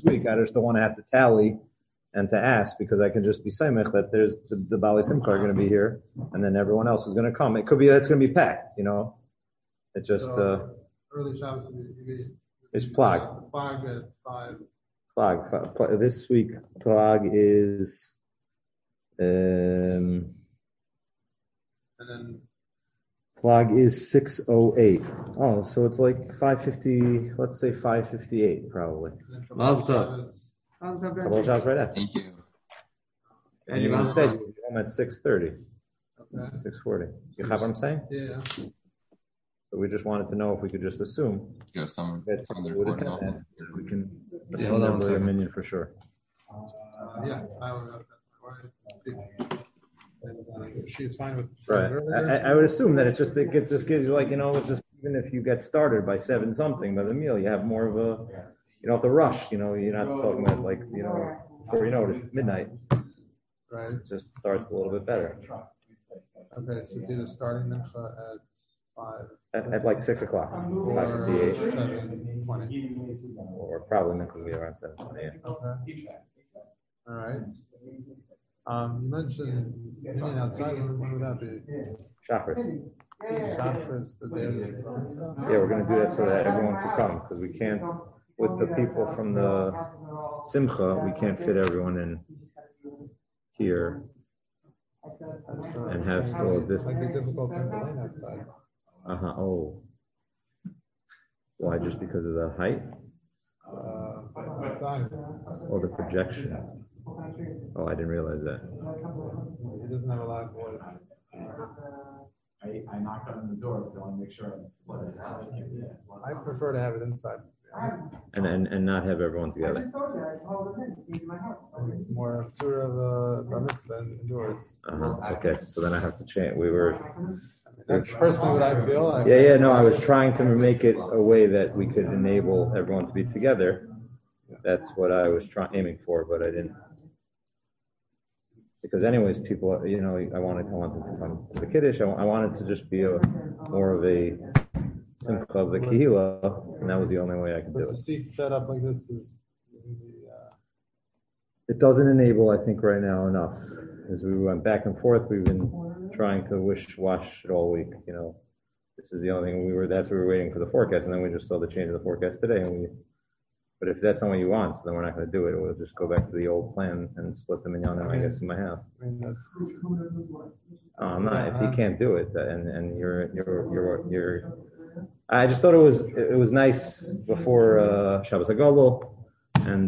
week. I just don't want to have to tally and to ask because I can just be samech that there's the Baalei Simcha are going to be here, and then everyone else is going to come. It could be that's going to be packed, It just early Shabbos. It's Plag. Plag at 5. Plag. This week Plag is and then Plag is 6:08. Oh, so it's like 5:50. Let's say 5:58 probably. Mazda. Couple of shots right after. Thank you. And you instead you'll be home at 6:30. Okay. 6:40. You have what I'm saying? Yeah. So we just wanted to know if we could just assume Go some that from the recording also. we can Yeah, hold on a second. a minion for sure. Yeah. She's fine with Right. I would assume that it just gives you like just even if you get started by 7 something by the meal, you have more of a you don't have to rush. You're not talking about like before you know it, it's midnight. Right. It just starts a little bit better. Okay, so it's either starting mincha at 5 At like 6 o'clock, or 5:58, 7:20. or probably because we are around 7:20. Yeah. Okay. All right. You mentioned meeting outside. When would that be? Shoppers. Shabbos, the day of the Mitzvah? Yeah, we're going to do that so that everyone can come because we can't, with the people from the Simcha, we can't fit everyone in here and have still this. It might be difficult to plane outside. Oh. Why? Just because of the height? Outside. Or the projection? Oh, I didn't realize that. He doesn't have a lot of voice. I knocked on the door, but I want to make sure. I prefer to have it inside. And not have everyone together. It's more sort of a bar mitzvah indoors. Okay, so then I have to change. That's personally what I feel. I was trying to make it a way that we could enable everyone to be together. That's what I was aiming for, but I didn't. Because anyways, people, I wanted to come to the Kiddush. I wanted to just be more of a simcha of the Kehila, and that was the only way I could do it. The seat set up like this is. It doesn't enable, I think, right now enough. As we went back and forth, we've been trying to wash it all week. This is the only thing that's what we were waiting for the forecast, and then we just saw the change of the forecast today. But if that's not what you want, so then we're not going to do it. We'll just go back to the old plan and split the minyanim, I guess, in my house. I mean, that's. I'm not. If you can't do it, and you're. I just thought it was nice before Shabbos Agobel, and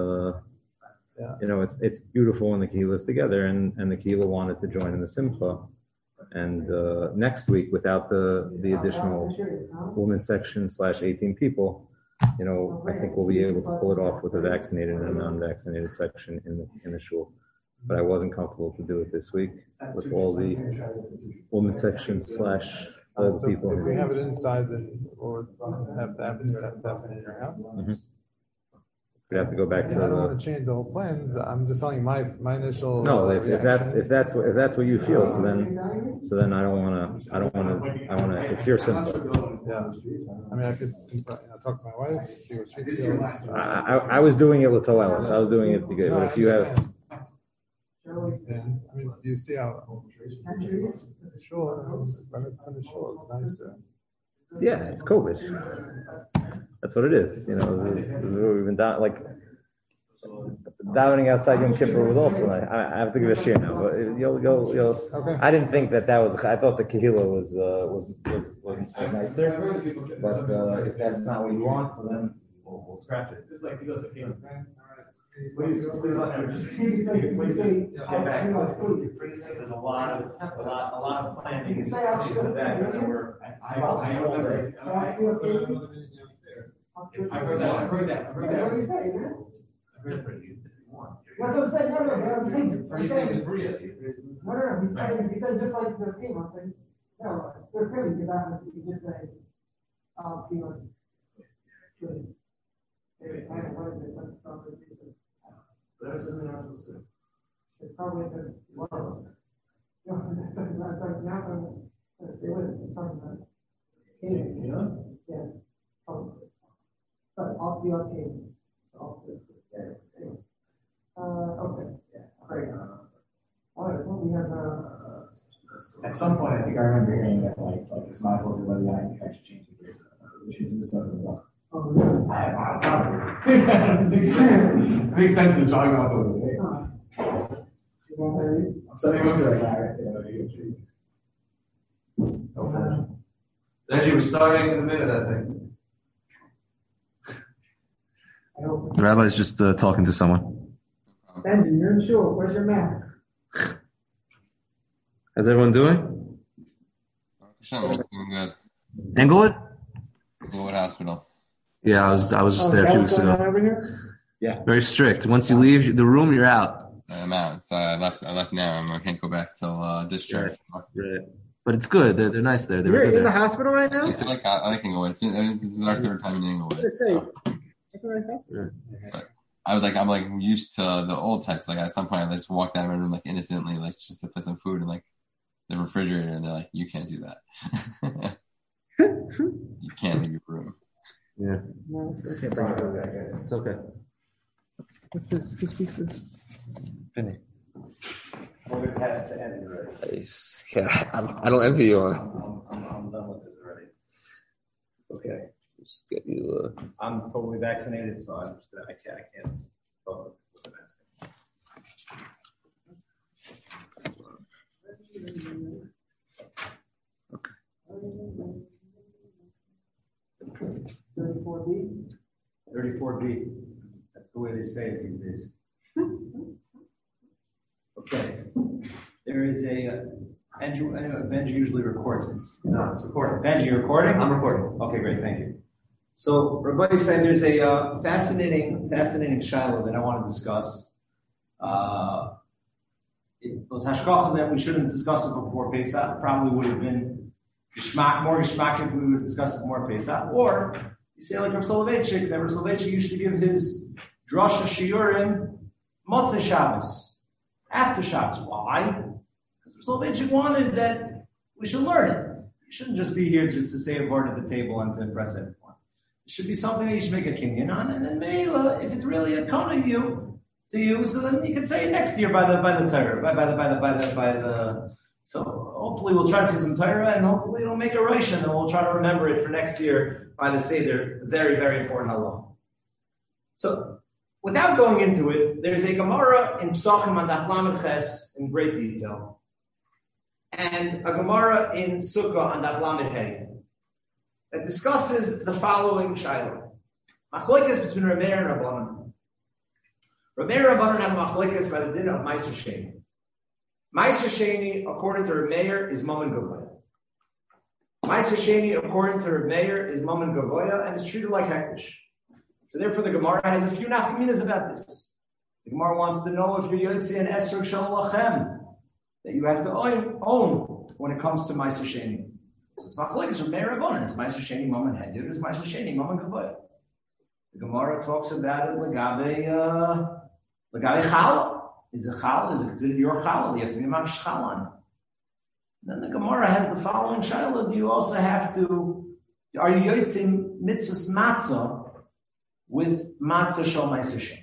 it's beautiful when the Kehillah is together, and the Kehillah wanted to join in the Simcha, and next week without the additional women's section / 18 people, I think we'll be able to pull it off with a vaccinated and a non-vaccinated section in the shul. But I wasn't comfortable to do it this week with all the women's section / all the people. If we have it inside, then we'll have to have it in your house. Mm-hmm. We have to go back to. I don't want to change the whole plans. I'm just telling you my initial. No, if that's what you feel, so then I want to. It's your simple. Yeah, I mean, I could talk to my wife, see what she feels. I was doing it with Toelis. I was doing it because, but if you have. I mean, do you see how shul? It's nicer. Yeah, it's COVID. That's what it is. This is what we've been down. Like davening outside Yom Kippur was also. I have to give a share now, but you'll. Okay. I didn't think that was. I thought the Kehillah was nicer, but if that's not what you want, so then we'll scratch it. Just like to go to Kehillah. Please let me just get back. There's a lot of planning. I heard that. That's what I'm saying. No. Are you saying the Bria? No. He said just like this game. I'm saying, no, there's good because honestly, you just say, feels good. What is it? That's probably That's something I'm supposed to do. it probably says loves. No, that's like not going to stay with it. I'm talking about it. Yeah. Probably. But all feels game. All feels good. Okay. Great. All right, well, we have, At some point, I think I remember hearing that, like it's my fault, whether I should change the grades. We should do something about. oh, really? Makes sense to talk about those. You want to read? I'm sending books right now, right? Reggie, we're starting in a minute, I think. I hope. The rabbi's just talking to someone. Benji, you're in shul. Where's your mask? How's everyone doing? It's doing good. Englewood? Inglewood Hospital. Yeah, I was just there a few weeks ago. Over here? Very strict. Once you leave the room, you're out. I'm out. So I left now. I can't go back till discharge. Right. But it's good. They're nice there. You're in the hospital right now? I feel like I like Inglewood. This is our third time in Inglewood. That's a nice hospital. I'm like used to the old types. Like at some point, I just walked out of my room like innocently, like just to put some food in like the refrigerator, and they're like, "You can't do that. You can't leave your room." Yeah. No, it's okay. It's okay. What's this? Who speaks this? Penny. We're past the end already. Nice. Yeah, I don't envy you on it. I'm done with this already. Okay. Just get you. I'm totally vaccinated, so I can't. Oh, Okay. 34B. 34B. That's the way they say it these days. Okay. There is a Benji usually records. No, it's recording. Benji, you recording? I'm recording. Okay, great. Thank you. So, Rabbi said there's a fascinating shiloh that I want to discuss. It was hashkacha that we shouldn't discuss it before Pesach. Probably would have been more geschmack if we would discuss it more Pesach. Or you say like Rav Soloveitchik, that Rav Soloveitchik used to give his drasha shiurim Motzei Shabbos after Shabbos. Why? Because Rav Soloveitchik wanted that we should learn it. You shouldn't just be here just to say a word at the table and to impress everyone. It should be something that you should make a kinyan on, and then Meila, if it's really a con to you, so then you can say it next year by the Torah, by the. So hopefully we'll try to see some Torah, and hopefully it'll make a Rosh, and we'll try to remember it for next year by the Seder. Very, very important halach. So without going into it, there's a Gemara in Psachim and Daf Lamed Ches in great detail, and a Gemara in Sukkah and Daf Lamed Hey that discusses the following shiloh. Machlokes between Reb Meir and Rabbanan. Reb Meir and Rabbanan have a machlokes by the din of Ma'aser Sheni. Ma'aser Sheni, according to Reb Meir, is Mammon Gavoya. Ma'aser Sheni, according to Reb Meir, is Mammon Gavoya and is treated like Hektish. So therefore the Gemara has a few nafkaminas about this. The Gemara wants to know if you're Yotzi and Esrog Shel Lachem, that you have to own when it comes to Ma'aser Sheni. So it's machlokes from Meir Rabbanan. It's Ma'aser Sheni Mammon Hedyot. It's Ma'aser Sheni Mammon Gavoya. The Gemara talks about it legabe challah. Is it challah? Is it considered your challah? You have to be mamish challah on it. Then the Gemara has the following shiloh. Do you also have to? Are you yotzim mitzvahs matzah with matzah shel Ma'aser Sheni?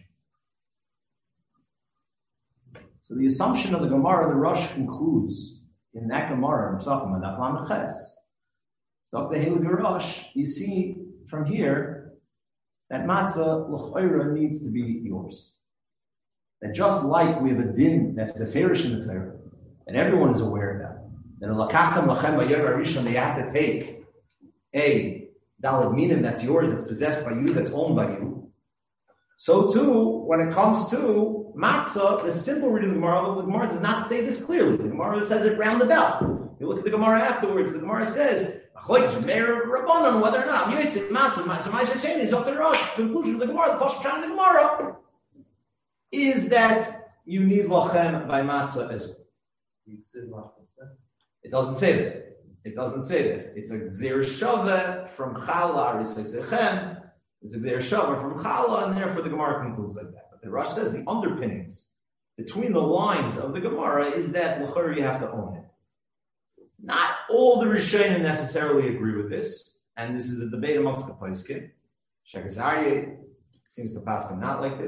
So the assumption of the Gemara, the Rosh concludes in that Gemara in Psachim and Daf Lamed Ches. So the Heilig Rosh, you see from here that matzah l'chayra needs to be yours. That just like we have a din that's deferish in the Torah, and everyone is aware of that a lakachtam lachem b'yom harishon, that you have to take a daled minim that's yours, that's possessed by you, that's owned by you. So too, when it comes to matzah, the simple reading of the Gemara does not say this clearly. The Gemara says it roundabout. You look at the Gemara afterwards, the Gemara says, Machlokes Meir Rabbanan, whether or not I'm Yotzim Matzah, so Ma'aser Sheni is up to the Rosh. The conclusion of the Gemara, the Pasuk of the Gemara, is that you need lachem by matzah as well. It doesn't say that. It doesn't say that. It's a gzeir shaveh from challah arisaychem. It's a gzeir shaveh from challah, and therefore the Gemara concludes like that. But the Rosh says the underpinnings between the lines of the Gemara is that l'chayr you have to own it. Not all the Rishonim necessarily agree with this, and this is a debate amongst the Poskim. Shek Azaryeh seems to pass not like this.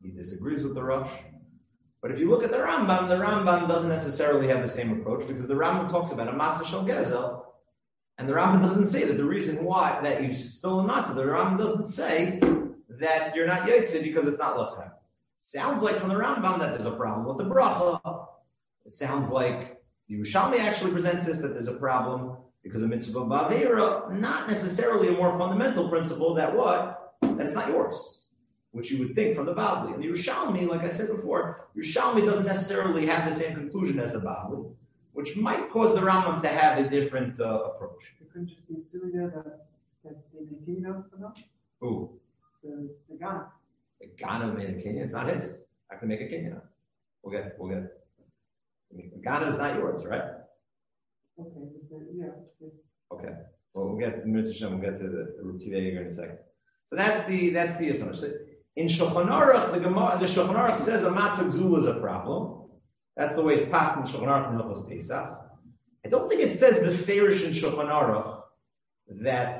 He disagrees with the Rosh. But if you look at the Rambam doesn't necessarily have the same approach because the Rambam talks about a matzah shel gezel, and the Rambam doesn't say that the reason why that you stole a matzah, the Rambam doesn't say that you're not yotze because it's not lechem. Sounds like from the Rambam that there's a problem with the bracha. It sounds like the Yerushalmi actually presents this, that there's a problem because of mitzvah ba'avera, not necessarily a more fundamental principle that it's not yours, which you would think from the Bavli. And the Yerushalmi, like I said before, Yerushalmi doesn't necessarily have the same conclusion as the Bavli, which might cause the Rambam to have a different approach. You couldn't just be assuming there that they make Kinyan somehow? Who? The Ghana. The Ghana made a Kinyan. It's not his. I can make a Kinyan. We'll get it. I mean, Ghana is not yours, right? Okay, yeah. Okay. Well, we'll get to Mitzvah. We'll get to the Rukivei here in a second. So that's the assumption. So in Shulchan Aruch, the Shulchan Aruch says a matzah gzula is a problem. That's the way it's passed in Shulchan Aruch and Hilchos Pesach. I don't think it says beferish in Shulchan Aruch that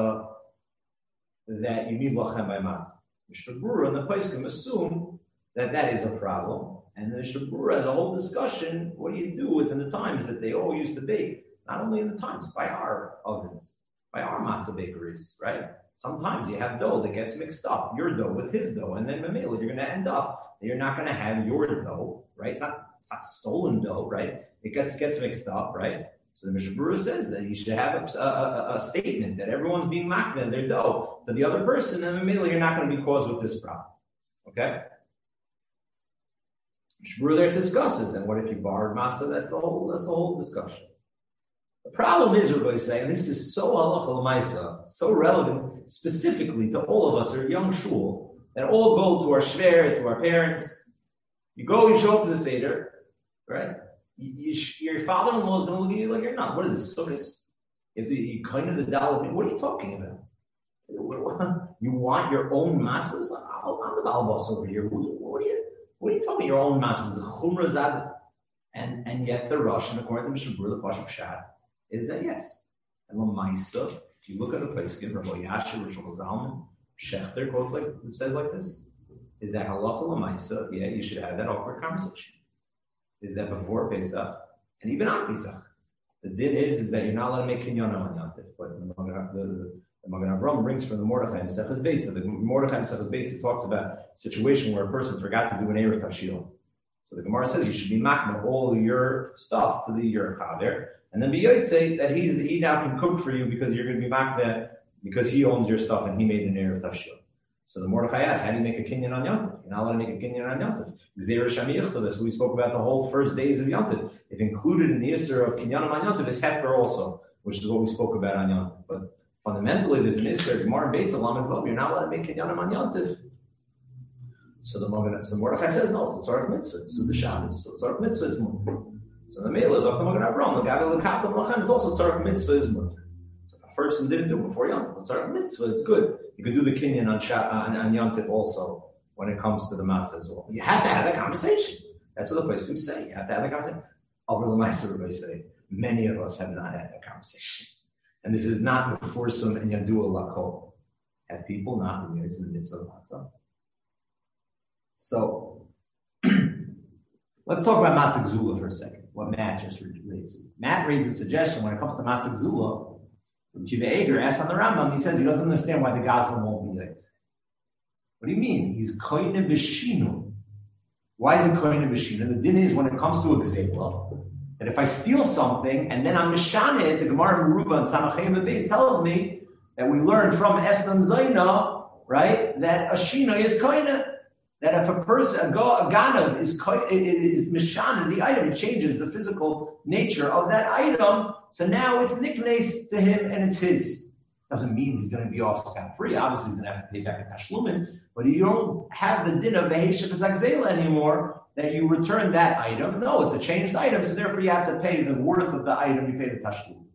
you need lachem by matzah. Mishnah Berurah and the Poskim assume that is a problem, and the Mishnah Berurah has a whole discussion. What do you do within the times that they all used to bake? Not only in the times, by our ovens, by our matzah bakeries, right? Sometimes you have dough that gets mixed up, your dough with his dough, and then mamela, you're going to end up that you're not going to have your dough, right? It's not stolen dough, right? It gets mixed up, right? So the Mishnah Berurah says that you should have a statement that everyone's being makna their dough to the other person, and mamela, you're not going to be caused with this problem, okay? Mishnah Berurah there discusses, and what if you borrowed matzah? That's the whole discussion. The problem is, Rabbi say, and this is so halacha l'maisa, so relevant specifically to all of us, our young shul, that all go to our shver, to our parents. You show up to the Seder, right? Your father-in-law is going to look at you like you're not. What is this, sukkahs? You kind of the dalit. What are you talking about? You want your own matzahs? I'm the balbos over here. What are you talking about? Your own matzahs, the chumrah zad, and yet the Rosh, and according to Mishnah Berurah, the Pashup Shad, is that yes. And Lamaisa, if you look at the Poskim, Rabbi Yasher, Rosh Zalman, Shechter quotes says like this: is that halacha Lamaisa? Yeah, you should have that awkward conversation. Is that before Pesach and even on Pesach? The din is that you're not allowed to make kinyan on Yantif. But the Magen Avraham brings from the Mordechai and Maseches Beitza. The Mordechai and Maseches Beitza talks about a situation where a person forgot to do an Erev Tashil. So the Gemara says you should be makna all your stuff to your chaver, and then say that he now can cook for you because you're going to be makna because he owns your stuff and he made an Erev Tashil. So the Mordechai asks, how do you make a kinyan on Yantif? You're not allowed to make a kinyan on Yantif. Gzeira Shami Yichta, that's what we spoke about the whole first days of Yantif. If included in the Isser of kinyan on Yantif is Hefer also, which is what we spoke about on Yantif. But fundamentally, there's an Isser, Gemara and Beitza, Lamed Vav, you're not allowed to make kinyan on Yantif. So the Mordechai says, no, it's a tzarek mitzvah, it's Suda Shabbos. So tzarek mitzvah is mutter. So the Mela is up to Magen Avraham, the Gabi L'Kachtam Lachem, it's also tzarek mitzvah is mutter. So if a person didn't do it before Yantif, but tzarek mitzvah, it's good. You could do the kinyan on Yantif also when it comes to the matzah as well. You have to have that conversation. That's what the place can say. You have to have that conversation. Over the Ma'aser, everybody say, many of us have not had that conversation. And this is not before some and Yadua Lakol. Have people not been in the mitzvah of matzah? So, let's talk about matzah gzula for a second. What Matt just raised. Matt raised a suggestion when it comes to matzah gzula. Kiva Eger asks on the Rambam, he says he doesn't understand why the Gazlan won't be late. What do you mean? He's koine b'shinu. Why is it koine b'shinu? The din is when it comes to a gzela, that if I steal something and then I'm mishaned, the Gemara Meruba and Samachem Beis tells me that we learned from Esnan Zaina, right, that a shina is koine. That if a person, a ganav is mishan in the item, it changes the physical nature of that item. So now it's nicknamed to him and it's his. Doesn't mean he's going to be off scot-free. Obviously, he's going to have to pay back a tashlumin. But you don't have the din of beheshev zagzela anymore that you return that item. No, it's a changed item, so therefore you have to pay the worth of the item. You pay the tashlumin.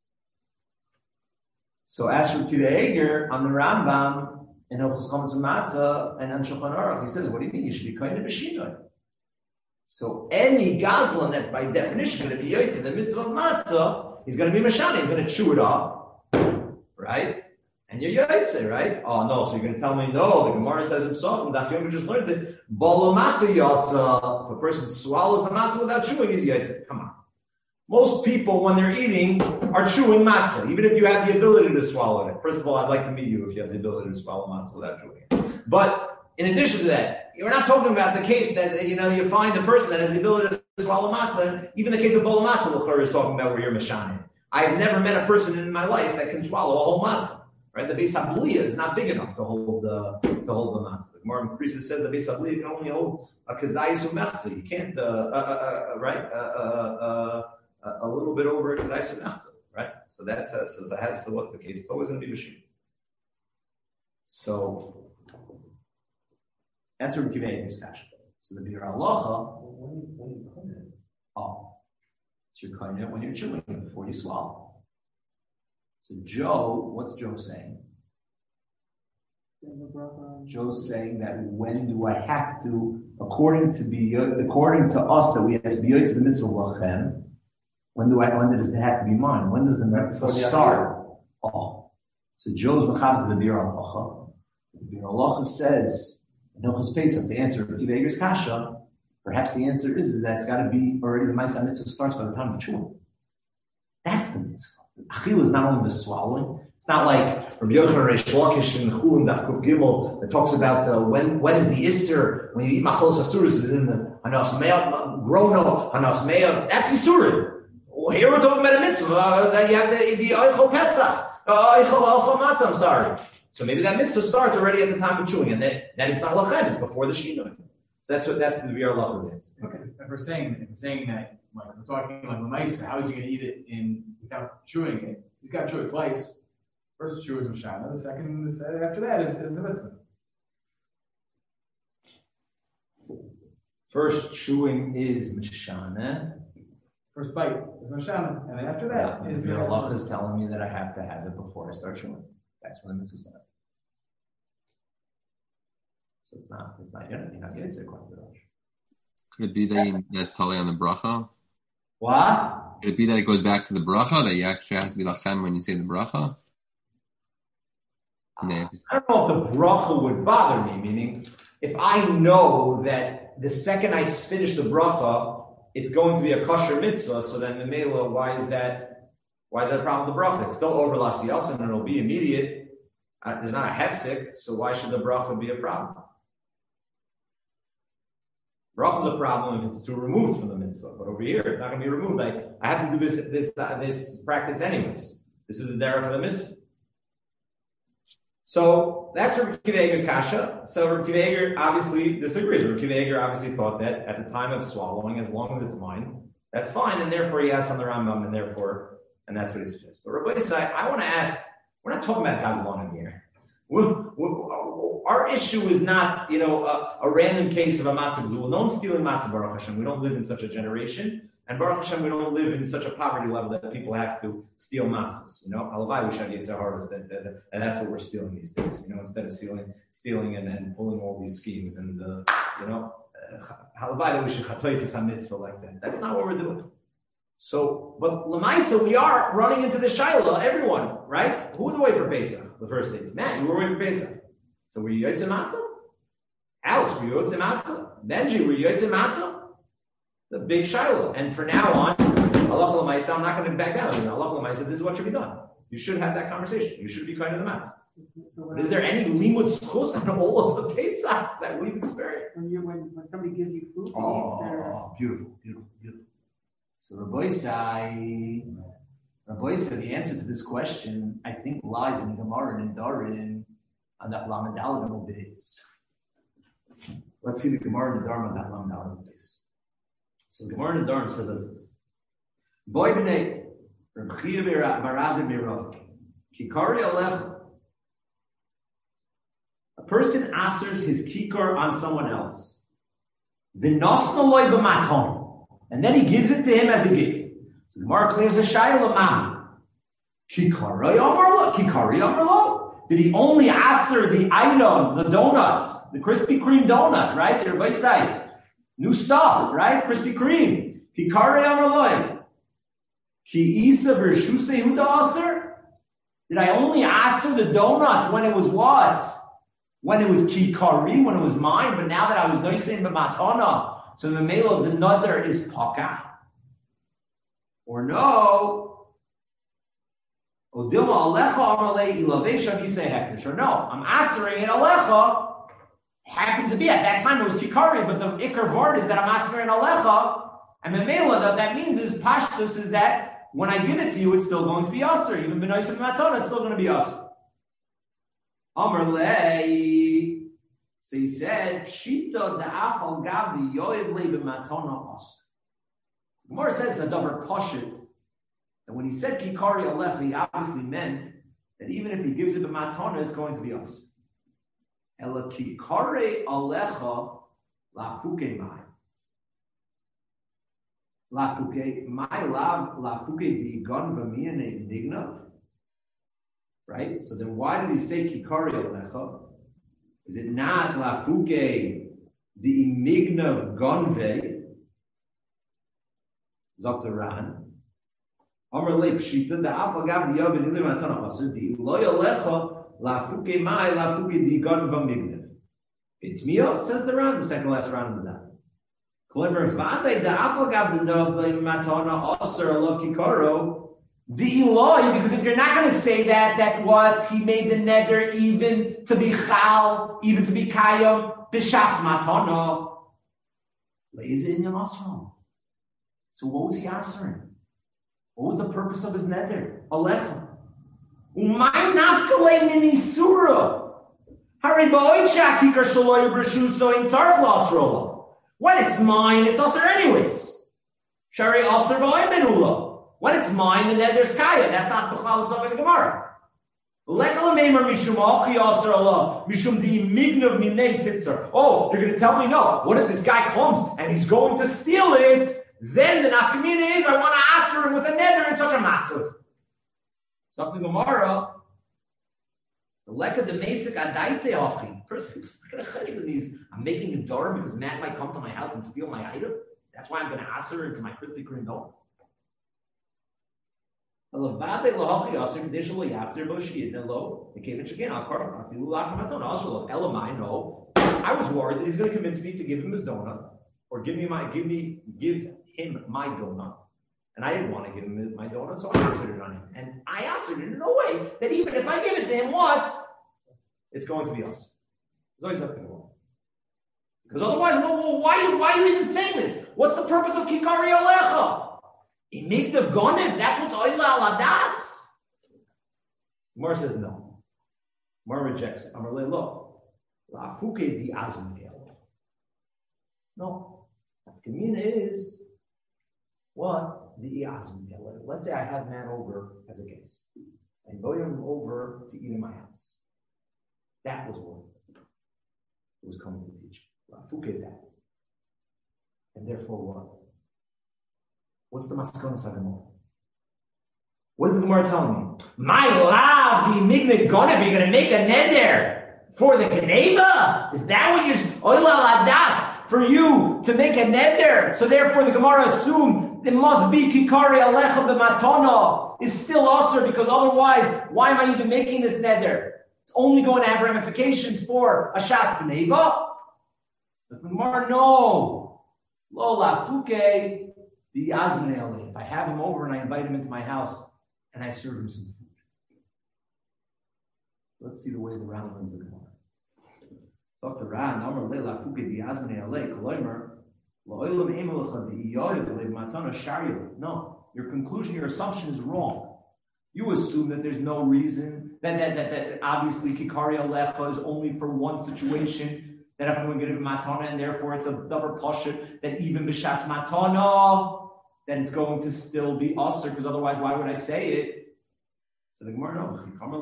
So as for Kiva Eger on the Rambam, in Hilchos Chametz Matzah and on Shulchan Aruch, he says, what do you mean? You should be kind of a shinoi. So any gazlan that's by definition going to be yotze the mitzvah of matzah, he's going to be mashani, he's going to chew it up, right? and you're yaitze, right? Oh no, so you're going to tell me no? The Gemara says himself, and Daf Yomi just learned it. Bolo matzah yatza. If a person swallows the matzah without chewing, he's yaitze. Come on. Most people, when they're eating, are chewing matzah, even if you have the ability to swallow it. First of all, I'd like to meet you if you have the ability to swallow matzah without chewing it. But in addition to that, you're not talking about the case that you find a person that has the ability to swallow matzah. Even the case of bolo matzah, L'chor is talking about where you're mishanim. I've never met a person in my life that can swallow a whole matzah. Right? The Beis Habliya is not big enough to hold the matzah. The Gemara in Krisis says the Beis Habliya can only hold a kazayis umechza. You can't a little bit over a kazayis umechza. Right? So that's so what's the case? It's always going to be b'shim. So that's Reb Kiva Eiger's kasha. So the Bir Halacha, it's your kaina when you're chewing before you swallow. So Joe, what's Joe saying? Joe's saying that when do I have to, according to us, that we have to be yoytze the mitzvah lachem. When does it have to be mine? When does the mitzvah start? So Joe's mechaber to the Bir Halacha. The Bir Halacha says in Hilchos Pesach, the answer of Kiva Eiger's kasha. Perhaps the answer is that it's got to be already the Ma'aseh mitzvah starts by the time of chewing. That's the mitzvah. Achila is not only the swallowing. It's not like Rabbi Yochanan Reish Lakish in Chulin Daf Kuf Gimel that talks about when is the Isser when you eat Macholos Asuris is in the Hanas Me'ah Grono Hanas Me'ah. That's Isurim. Well, here we're talking about a mitzvah that you have to be Eichel Pesach, Eichel Matzah. I'm sorry. So maybe that mitzvah starts already at the time of chewing, and then it's not lachem. It's before the shinoi. So that's the Bir Halacha's answer. Okay. If we're saying that, like we're talking like Lamaisa, how is he going to eat it without chewing it? He's got to chew it twice. First chew is Mishana, the second after that is the mitzvah. First chewing is Mishana. First bite is Mishana, and then after that is the Bir Halacha is telling me that I have to have it before I start chewing. That's when the mitzvah starts. So it's not yet. You're not yet. It's quite good. Could it be that that's totally on the bracha? What? Could it be that it goes back to the bracha, that you actually have to be lachem when you say the bracha? I don't know if the bracha would bother me, meaning if I know that the second I finish the bracha, it's going to be a kosher mitzvah, so then the mela, why is that a problem with the bracha? It's still over lasiyas and it'll be immediate. There's not a hefsek, so why should the bracha be a problem? Bracha is a problem if it's too removed from the mitzvah, but over here it's not going to be removed. I have to do this practice anyways. This is the derech of the mitzvah. So that's Reb Kiva Eiger's kasha. So Reb Kiva Eiger obviously disagrees. Reb Kiva Eiger obviously thought that at the time of swallowing, as long as it's mine, that's fine, and therefore he asks on the Rambam, and that's what he suggests. But Rabbi Yisai, I want to ask. We're not talking about Gazlan here. Our issue is not, a random case of a matzah gzul. No one's stealing matzah, Baruch Hashem. We don't live in such a generation. And Baruch Hashem, we don't live in such a poverty level that people have to steal matzahs. Halavai, we should get to harvest, and that's what we're stealing these days. Instead of stealing and pulling all these schemes. And, halavai, that we should chatay for some mitzvah like that. That's not what we're doing. So, but Lamaisa, we are running into the Shaila, everyone, right? Who was away for Pesach the first days? Matt, you were away for Pesach. So were you Yotze Matzah? Alex, were you Yotze Matzah? Benji, were you Yotze Matzah? The big Shaila. And from now on, Allah Lamaisa, I'm not going to back down. Allah Lamaisa, this is what should be done. You should have that conversation. You should be kind of the Matzah. But is there any limud schus on all of the Pesachs that we've experienced? When somebody gives you food, beautiful. So Rabbi Yisai, the answer to this question, I think, lies in Gemara and Darin on that Lamed base. Let's see the Gemara and Darin on that Lamed base. So Gemara and Darin says this: Boy b'nei Reb Chia b'Rav b'Rav Kikari alech. A person answers his kikar on someone else. V'nosno loy b'maton. And then he gives it to him as a gift. So the Gemara clears a shayla mam. Kikari amarlo. Did he only answer the item, the donut, the Krispy Kreme donut, right? Everybody say new stuff, right? Krispy Kreme. Kikari amarlo. Ki isa v'rshusei huda aser. Did I only answer the donut when it was what? When it was kikari, when it was mine, but now that I was noisein b'matana, so the male of the nother is paka? Or no? Or no, I'm answering it alecha. Happened to be at that time it was kikari, but the ikar vart is that I'm answering alecha. And the male that means is pashtus is that when I give it to you, it's still going to be aser. Even b'noisem b'matana, it's still going to be aser. Amar lei. So he said, Pshita da'afal gavi yoyev le b'matana aser. Gemara says the davar pashit. And when he said kikari alecha, he obviously meant that even if he gives it b'matana, it's going to be aser. Ela kikari alecha lafuke mai. Lafuke, my love, lafuke di gon v'miyane digna. Right? So then why did he say kikari alecha? Is it not lafuke di imigna gonve? Dr. Ran. Amar le pshita da afagav di yavin ilim atana aser di lo alecha lafuke mai lafuke di gon v'migna. It's me, says the Ran, the second last round of the day. Because if you're not going to say that what he made the neder even to be chal, even to be kayam, b'shas matana, lays in your asram. So what was he answering? What was the purpose of his neder? Alecha. Umay nafkalei mini surah. Hari ba'oid shakikar shaloy b'shuso in tzarch lasrola. When it's mine, it's usher anyways. Shari usher b'oimenula. When it's mine, then there's kaya. That's not b'chal of the Gemara. Lekal meimer mishum achi usher Allah mishum di mignav minei titzer. Oh, you're going to tell me no. What if this guy comes and he's going to steal it? Then the nafkamina is I want to answer him with a neder and such a matzah. Stop the Gemara. The leka the mesik adaite achi. First, people look at a cheshbon these. I'm making a door because Matt might come to my house and steal my item. That's why I'm going to answer into my Krispy Kreme door. I was worried that he's going to convince me to give him his donut or give him my donut. And I didn't want to give him my donut, so I answered it on him. And I answered it in a way that even if I give it to him, what? It's going to be us. It's always up to the wall. Because otherwise, why are you even saying this? What's the purpose of Kikari Alecha? Imigdav Gonim, that's what's Oila Aladas. Gemara says no. Gemara rejects it. Amar lo. Lafuke di azmel. No. The mean is what? The azmel. Let's say I have Matt over as a guest. I invite him over to eat in my house. That was what it was coming to teach. Lafuke that. And therefore what? What's the maskana sagamor? What is the Gemara telling me? My love, the mignet gonev, you're going to make a neder for the geneva? Is that what you're oila ladas for you to make a neder? So therefore, the Gemara assumed it must be kikari alecha b'matana is still usher because otherwise, why am I even making this neder? It's only going to have ramifications for a shas geneva. The Gemara, no, lo lafuke. The Azmanel, if I have him over and I invite him into my house and I serve him some food. Let's see the way the Ran learns the Gemara. Dr. Ran, Amar Leila Fuke the Azmanel, Koloimer, Loilam Emelacha, the Yoyev, Matana Shario. No, your conclusion, your assumption is wrong. You assume that there's no reason, that obviously Kikari Alecha is only for one situation. That I'm going to give him matana, and therefore it's a double pashut that even b'shas matana, then it's going to still be usher, because otherwise, why would I say it? So the Gemara knows.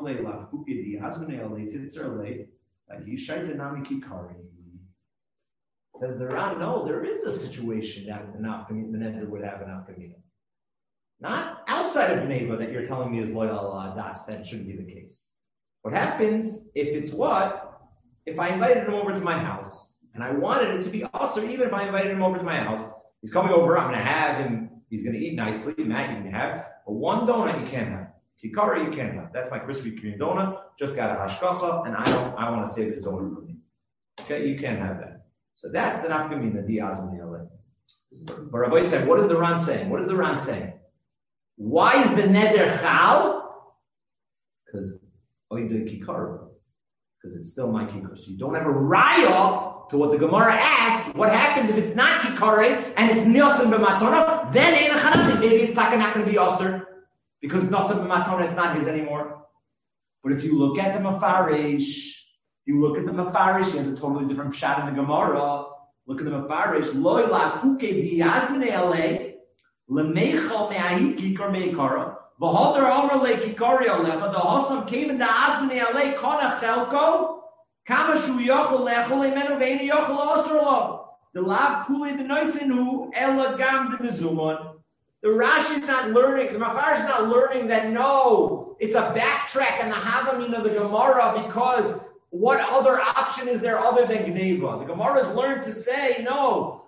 Says the Ran, no, there is a situation that the neder would have an afkamina. Not outside of Geneva that you're telling me is loyal das. That shouldn't be the case. What happens if it's what? If I invited him over to my house, and I wanted it to be usher, even if I invited him over to my house, he's coming over, I'm going to have him, he's going to eat nicely, Matt, you can have, but one donut you can't have. Kikara, you can't have. That's my crispy Korean donut. Just got a hashkacha, and I want to save this donut for me. Okay, you can't have that. So that's the nafkamina diaz minele. But Rabbi said, what is the Ran saying? What is the Ran saying? Why is the neder chal? Because oida kikara. Because it's still my kikar. So you don't have a raya to what the Gemara asked. What happens if it's not kikare and it's niyosim b'matona? Then ein achanami. Maybe it's not going to be osir because niyosim b'matona, it's not his anymore. But if you look at the mafarish, he has a totally different pshat in the Gemara. Look at the mafarish. Loy la fuke diyazmine ale lemeichal me'ahi kikar meikara. V'hodar amar le kikari alecha. The hosam came in the azmine ale kana chelko kama shu yochel lechel emenu ve'eni yochel osir lo. The lav kuli the noisinu ela gam the mizumon. The Rashi is not learning. The mafarish is not learning that no, it's a backtrack in the havamin of the Gemara because. What other option is there other than Gneva? The Gemara has learned to say, no.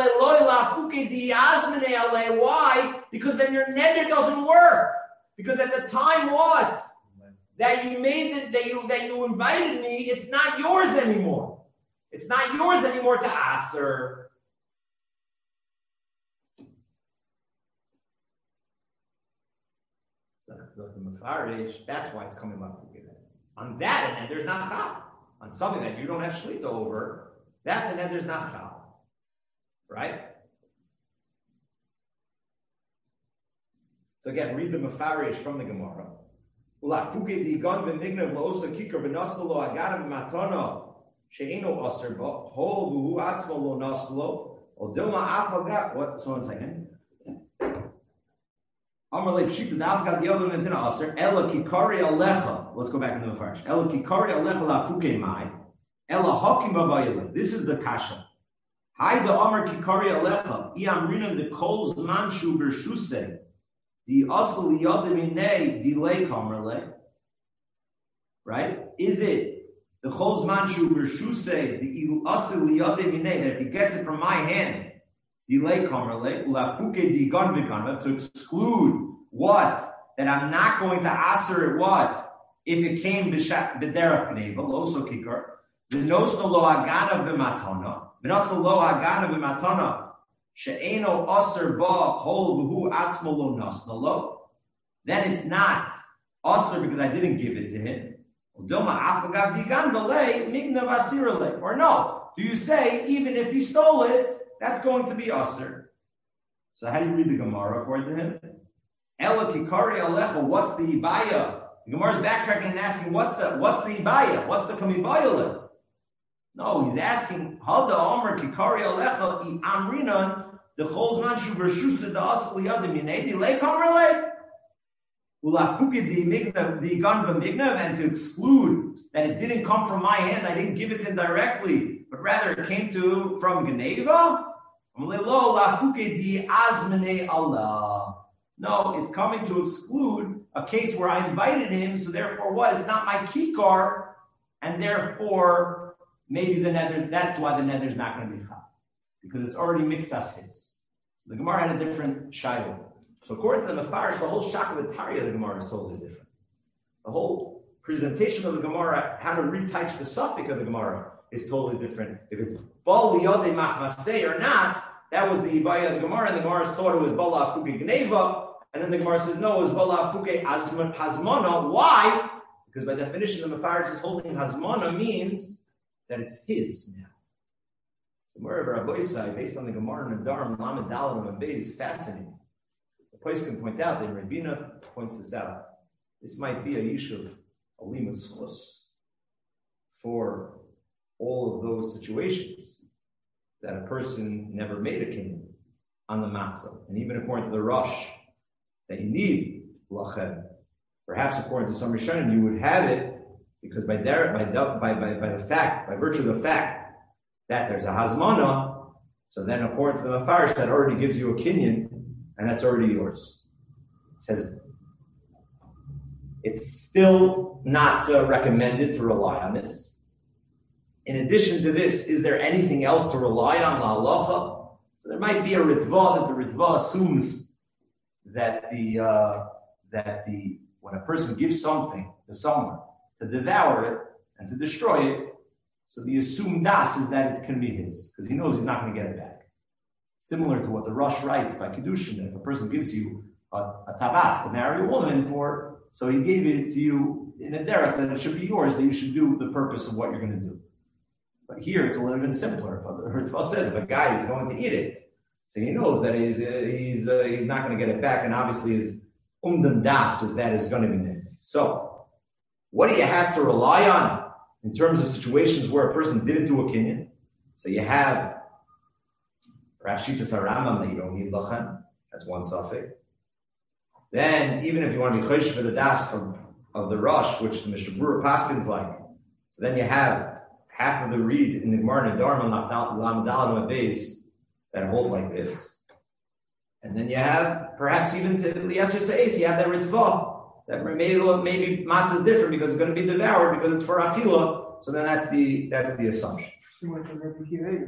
Why? Because then your neder doesn't work. Because at the time what? That you made it, that you invited me, it's not yours anymore. It's not yours anymore to aser. So the Mefarish, that's why it's coming up together. On that, and there's not chal. On something that you don't have shlita over, that and then there's not chal. Right? So again, read the Mefarish from the Gemara. What? So 1 second. Let's go back into the Farish. This is the kasha. Hi the Amar Kikari Alecha. Iamrinan the Kols Manshu Bershuse. The Asal Yadimine delay Kamerle. Right? Is it the Kols Manshu Bershuse, the Asal Yadimine, that if he gets it from my hand, delay Kamerle, Ulafuke di Gunvikanva, to exclude what? That I'm not going to aser it what? If it came b'derech gneva, also kikar. The nosno lo hagana b'matona. V'nosno lo hagana b'matona. She'eno aser ba hol v'hu atzmo lo nosno lo. Then it's not aser because I didn't give it to him. Udoma afagav digan v'lei migna v'asirale. Or no. Do you say, even if he stole it, that's going to be aser? So how do you read the Gemara according to him? Ela kikari alecha, what's the ibaya? The Gemara is backtracking and asking, what's the ibaya? What's the kamibaya? No, he's asking, Hada Omer kikari alecha I amrinan the cholz manshu bershusa da asli yadim yinei delay kamerle ulafuke di migna di ganva migna, and to exclude that it didn't come from my hand, I didn't give it to him directly, but rather it came from Geneva. Lo lafuke di azmene Allah. No, it's coming to exclude a case where I invited him, so therefore what? It's not my kikar, and therefore maybe the neder, that's why the neder is not going to be chal, because it's already mixed as his. So the Gemara had a different shiloh. So according to the Mefarish, the whole shakavatari of the Gemara is totally different. The whole presentation of the Gemara, how to retouch the suffix of the Gemara, is totally different. If it's bal liyodei machmasei or not, that was the ibaya of the Gemara, and the Gemara thought it was bala fuke gneva. And then the Gemara says, no, it's Bala Fuke Hazmana. Why? Because by definition, the Mefarish is holding Hazmana means that it's his now. So wherever Rabbi Isai, based on the Gemara and Nadarim, Lamed Dalet and Beis, is fascinating. The place can point out that Rabina points this out. This might be a yishuv, a limud schus, for all of those situations that a person never made a kingdom on the matzah. And even according to the Rosh, that you need lachem. Perhaps according to some Rishonim, you would have it because by virtue of the fact that there's a hazmana, so then according to the Mefarish, that already gives you a kinyan, and that's already yours. It says it's still not recommended to rely on this. In addition to this, is there anything else to rely on la halacha? So there might be a ritva that the ritva assumes that the when a person gives something to someone to devour it and to destroy it, so the assumed das is that it can be his, because he knows he's not going to get it back. Similar to what the Rosh writes by Kiddushin, that if a person gives you a tabas to marry a woman for, so he gave it to you in a derech that it should be yours, that you should do the purpose of what you're going to do. But here it's a little bit simpler. Ritva says if a guy is going to eat it, so he knows that he's not going to get it back, and obviously his das is that it's going to be nifted. So, what do you have to rely on in terms of situations where a person didn't do a kinyan? So you have perhaps shitas haRambam that you don't need lachan. That's one suffix. Then, even if you want to be chosh for the das of the Rosh, which the Mishnah Berurah Paskins like, so then you have half of the reed in the Gemara Nedarim Lamadal Beis that hold like this, and then you have perhaps even to Eliezer Seis, you have that Ritva that maybe matzah is different because it's going to be devoured because it's for achila. So then that's the assumption. Similar to Rebbe Kiva.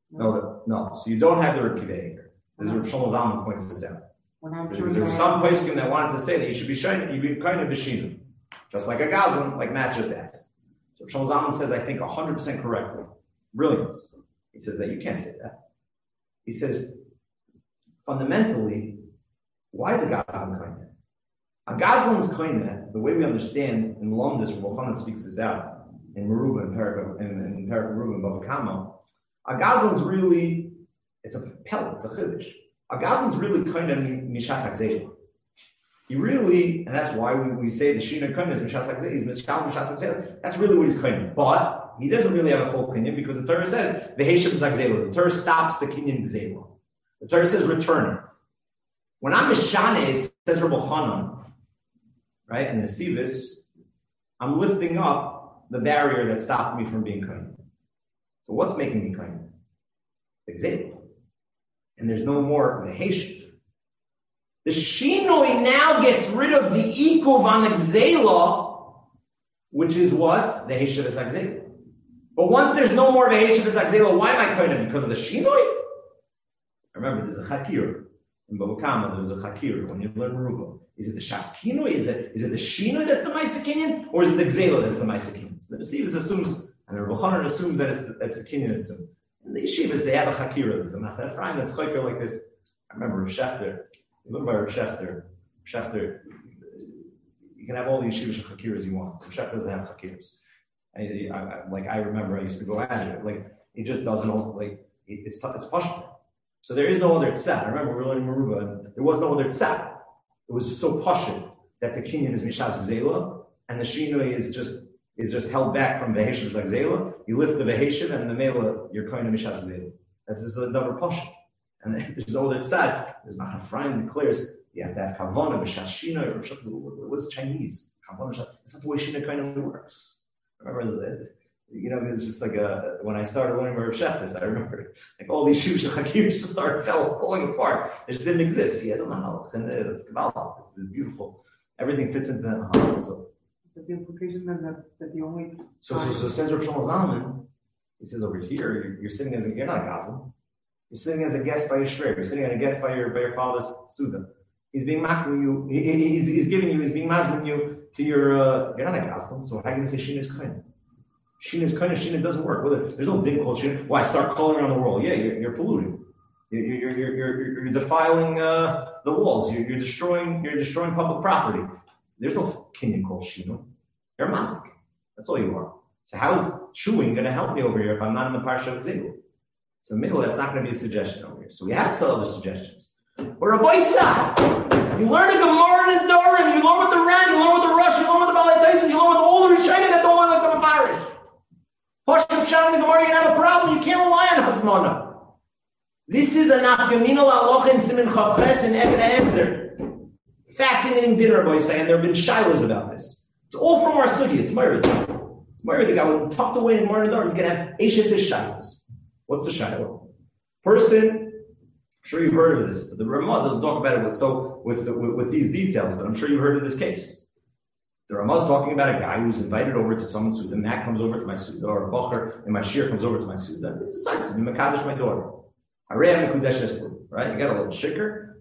No. So you don't have the Rebbe Kiva here. This is Reb Shlomo Zalman points this out. There's some poskim that wanted to say that you should be shayna, you be kind of b'shinu, just like a gazlan, like Matt just asked. So Shlomo Zalman says, I think 100% correctly, brilliance. He says that you can't say that. He says, fundamentally, why is a gazlan kind? A gazlan's kind, the way we understand in Lomdus, Rabbi Chanan speaks this out in Meruba and Perak Meruba and Bava Kama. A gazlan's really, it's a pellet, it's a chiddush. A gazlan's really kind of mishas hakzela. He really, and that's why we say the shina kind is mishas hakzela. He's mishkal mishas hakzela. That's really what he's kind of. But he doesn't really have a full kinyan because the Torah says v'heshem zakzela. The Torah stops the kinyan gzela. The Torah says return it. When I'm mishane, it says Rabbi Chanan, right? And the Sivis, I'm lifting up the barrier that stopped me from being kind. So what's making me kind? The gzela. And there's no more v'heshem. The shinoi now gets rid of the ikov on the gzela, which is what? The heshev es hagzela. But once there's no more v'heshev es hagzela, why am I kind of? Because of the shinoi? Remember, there's a chakir. In Bava Kama, there's a chakir. When you learn Meruba, is it the shaskinoi? Is it the shinoi that's the ma'aseh kinyan? Or is it the gzela that's the ma'aseh kinyan? So the Mesivus assumes, and the Rebbe Chanan assumes that it's a kinyan assumed. And the yeshivas, they have a chakira. There's a Machneh Ephraim that's chayker like this. I remember Rav Shechter. You look by Rav Shechter, you can have all the yeshivas and chakiras you want. Rav Shechter doesn't have chakiras. I remember I used to go at it. Like, it just doesn't, it's pashut. So there is no other tzad. I remember we were learning Meruba, and there was no other tzad. It was so pashut that the kinyan is mishas gzela, and the shinoi is just held back from v'heshev zagzela. You lift the v'heshev, and in the mela, you're kind of mishas gzela. This is a double pashut. And there's no other tzad. There's Machneh Ephraim declares you have to have kavana b'shashina. What's Chinese? Kavana. That's not the way shina kind of works. Remember, it's just like when I started learning Rav Shechter, I remember like all these shivs and chakims just started falling apart. It just didn't exist. He has a mahalach, and it's kabbalah. It's beautiful. Everything fits into that mahalach. So the implication then that the only so says Rav Shlomo Zalman. He says over here, you're sitting you're not a gazlan. You're sitting as a guest by your shrer. You're sitting as a guest by your father's suda. He's being makru you. He's being mazmin you to your. You're not a gazlan, so how can you say shina is kind? Shina is kind of shina doesn't work. Well, there's no din called shina. Why start calling around the wall? Yeah, you're polluting. You're defiling the walls. You're destroying public property. There's no kinyan called shina. You're a mazik. That's all you are. So how is chewing going to help me over here if I'm not in the parsha of Zelu? So middle, that's not going to be a suggestion over here. So we have some other suggestions. But Rabbi Isa, you learn the Gemara and Dorim, you learn with the Ran, you learn with the Rush, you learn with the Balei Tyson, you learn with all the Rishonim that don't want like the Mafarish. Pashtum Sham in the Gemara, you're going to have a problem. You can't rely on Hasmana. This is a Nachgamina La'aloch in Simin Chavches and Eben Answer. Fascinating dinner, Rabbi Isa, and there have been shilas about this. It's all from our sugi. It's Merid. It's Merid. The guy was tucked away in Gemara and Dorim. You can have Eishes shilas. What's the shiloh? Person, I'm sure you've heard of this, but the Ramah doesn't talk about it with these details, but I'm sure you've heard of this case. The Ramah is talking about a guy who's invited over to someone's suda. Matt comes over to my suda, or a bacher in my shir comes over to my suda. He decides to be Makadosh, my daughter. Right? You got a little shikr.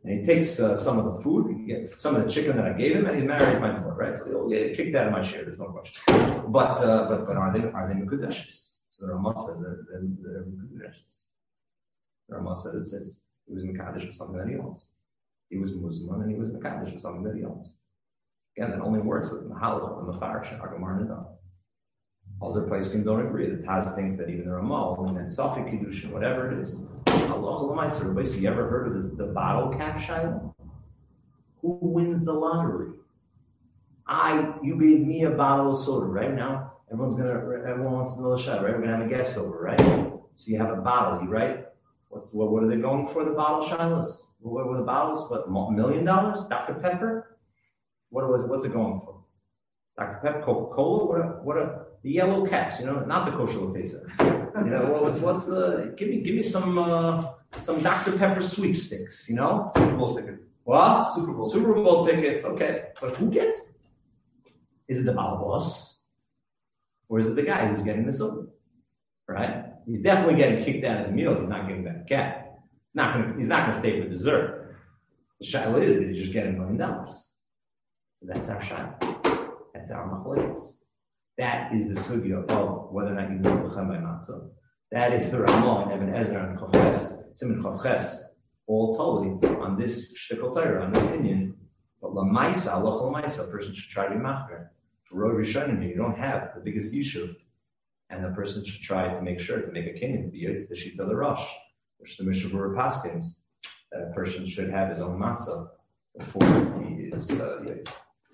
And he takes some of the food, he gets some of the chicken that I gave him, and he marries my daughter, right? So he'll get kicked out of my share. There's no question. But are they mekudeshes? So the Ramah says they're mekudeshes. The Ramah says it says he was mekadesh for something that he owns. He was Muslim and he was mekadesh for something that he owns. Again, that only works with Mahalach and Mefarish and Agamar Nidam. Other places don't agree. The Taz thinks that even the Ramah, and then Safi Kiddushin, whatever it is. Allah L'maisa. Everybody, you ever heard of the bottle cap Shiloh? Who wins the lottery? You gave me a bottle of soda right now. Everyone wants to know the Shiloh, right? We're gonna have a guest over, right? So you have a bottle, right? What are they going for? The bottle Shilohs? What were the bottles? What, $1 million? Dr. Pepper? What's it going for? Dr. Pepper, Coca-Cola? What are the yellow caps? Not the kosher Lefesa. What's the? Give me some Dr. Pepper sweepstakes. Super Bowl tickets. What? Super Bowl tickets. Okay, but who gets it? Is it the boss, or is it the guy who's getting the silver? Right? He's definitely getting kicked out of the meal. He's not getting that cat. He's not gonna stay for dessert. The shaila is that he's just getting $1 million. So that's our shaila. That's our machlokes. That is the sugya of whether or not you do l'chem by matzah. That is the Ramah and Ibn Ezra and Chavches, Siman Chavches, all totally on this shtickle Torah, on this opinion. But l'maisa, a person should try to be machmer. For Roy Rishonim, you don't have the biggest issue, and the person should try to make sure to make a kinyan to be yotz b'shita the Rosh, which the Mishnah Berurah paskins that a person should have his own matzah before he is yotz.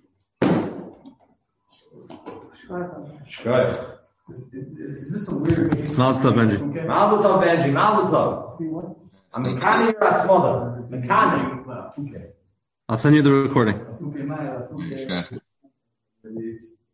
Shkoyach. Is this a weird game? Mazel tov, Benji. Okay. Mazel tov, Benji. Mazel tov. I'm a Mekani or Asmoda? Mekani. Okay. I'll send you the recording. Okay, Shkoyach. It's